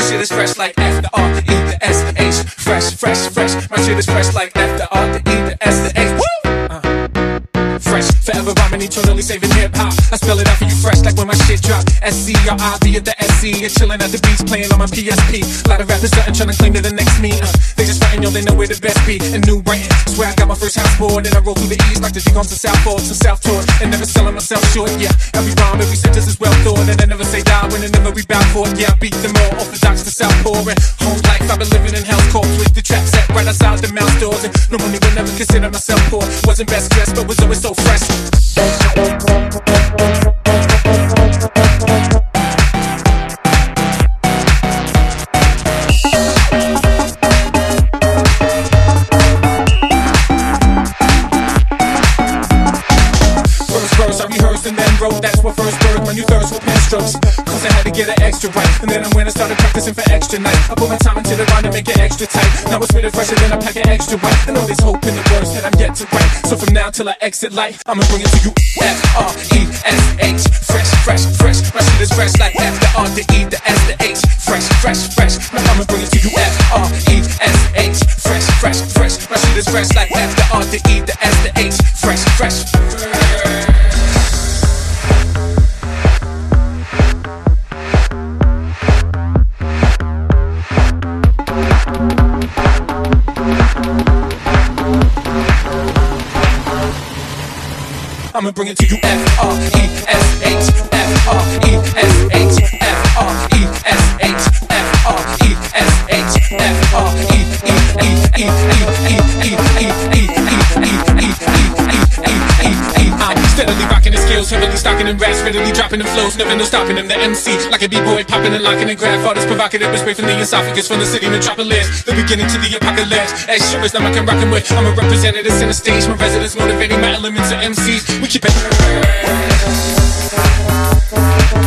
shit is fresh like F, the R, the E, the S, the H. Fresh, fresh, fresh. My shit is fresh like F, the R, the E, the S, the H. Woo! Fresh, forever rhyming, eternally saving hip-hop. I spell it out for you fresh, like when my shit drop. S-C-R-I-V at the S-C. You're chilling at the beach, playing on my PSP. A lot of rappers starting trying to claim they're the next me. They just frontin', yo, they know where the best be. And new writing, swear I got my first house board. And I roll through the East like the Deacons to South Fords to South Tour. And never selling myself short, yeah. Every rhyme, every sentence is well thought. And I never say die when I never rebound for it. Yeah, I beat them all, orthodox to Southpaw. And home life, I've been living in hell's court. With the trap set right outside the mouse doors. And no money would never consider myself poor. Wasn't best dressed, but was always so fresh. And then wrote, that's what first birth, my new thirst with pen strokes. Cause I had to get it extra right. And then I went and started practicing for extra night. I put my time into the rhyme to make it extra tight. Now it's spitting fresher than I pack it extra white. I know there's hope in the words that I'm yet to write. So from now till I exit light, I'ma bring it to you. F-R-E-S-H. Fresh, fresh, fresh. My shit is fresh like F, the R, the E, the S, the H. Fresh, fresh, fresh. Now I'ma bring it to you. F-R-E-S-H. Fresh, fresh, fresh. My shit is fresh like F, the R, the E, the S, the H. Fresh, fresh. I'ma bring it to you. F-R-E-S-H. F-R-E-S-H. F-R-E-S-H. F-R-E-S-H. F-R-E-E-E-E-E-E-E-E-E-E-E-E-E-E-E. I'm steadily rocking the skills, heavily stocking them raps, readily dropping them flows, never no stopping them. The MC, like a B-boy, popping and locking and grab artists, provocative, straight from the esophagus, from the city metropolis, the beginning to the apocalypse. As sure as I'm rockin' with, I'm a representative center stage, my residents motivating my elements of MCs. We keep it.